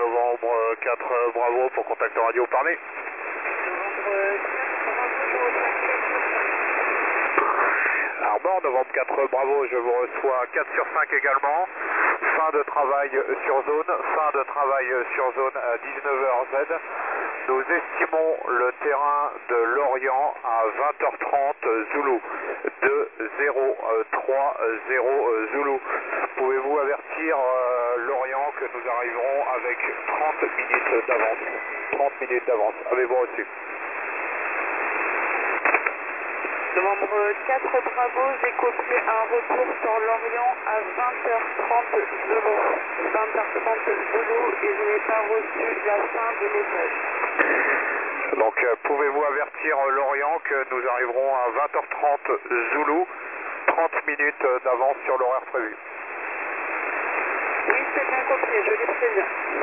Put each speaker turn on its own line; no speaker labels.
Novembre 4 Bravo pour contact radio, parlez. Arbor, Novembre 4 Bravo, je vous reçois 4 sur 5 également. Fin de travail sur zone, fin de travail sur zone à 19h Z. Nous estimons le terrain de Lorient à 20h30 Zulu, 2030 Zulu. Pouvez-vous avertir Lorient que nous arriverons avec 30 minutes d'avance? 30 minutes d'avance, avez-vous reçu?
Novembre 4 Bravo, j'ai copié un retour sur Lorient à 20h30 Zulu. 20h30 Zulu et je n'ai pas reçu la fin du message.
Donc pouvez-vous avertir Lorient que nous arriverons à 20h30 Zulu, 30 minutes d'avance sur l'horaire prévu?
Oui, c'est bien copié, je l'ai prévenu.